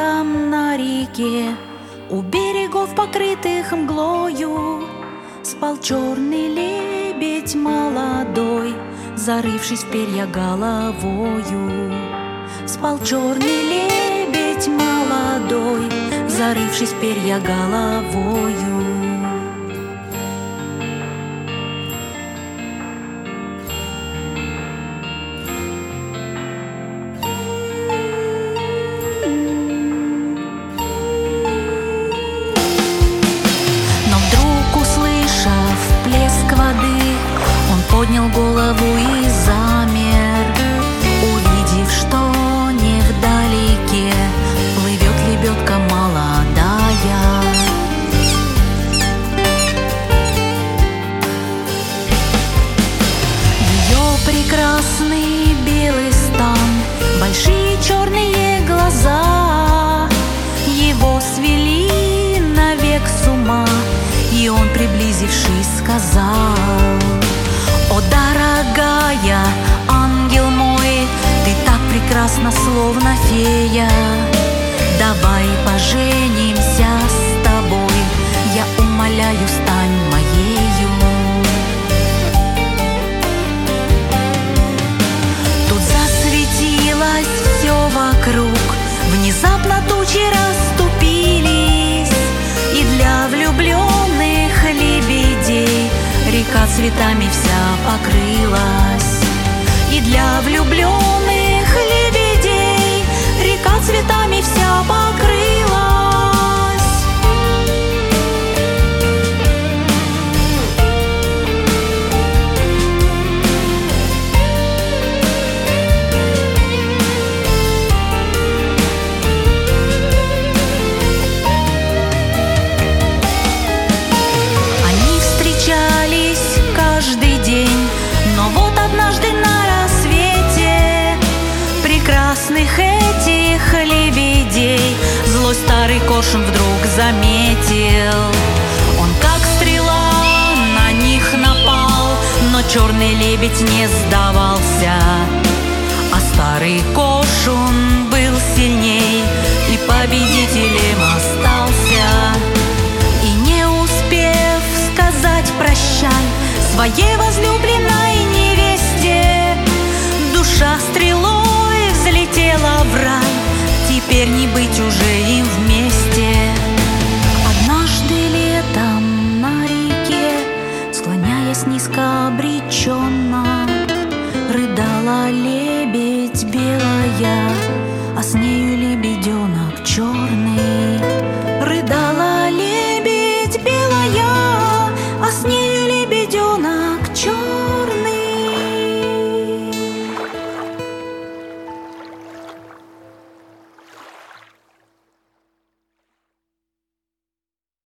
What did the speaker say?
летом на реке, у берегов, покрытых мглою, спал черный лебедь молодой, зарывшись в перья головою. Спал черный лебедь молодой, зарывшись в перья головою. Поднял голову и замер, увидев, что невдалеке плывет лебедка молодая. Ее прекрасный белый стан, большие черные глаза его свели навек с ума, и он, приблизившись, сказал: «О, дорогая, ангел мой, ты так прекрасна, словно фея. Давай поженимся с тобой, я умоляю, стань моею». Тут засветилось все вокруг, внезапно тучи расступились, и для влюбленных лебедей река цветами вся покрылась. И для влюбленных лебедей река цветами вся покрылась. Они встречались каждый день, но вот однажды на рассвете прекрасных этих лебедей злой старый коршун вдруг заметил. Он как стрела на них напал, но черный лебедь не сдавался, а старый коршун был сильней и победителем остался. И не успев сказать прощай своей возлюбленной невесте, душа стрелой взлетела в рай, теперь не быть уже им вместе. Однажды летом на реке, склоняясь низко обреченно, рыдала лебедь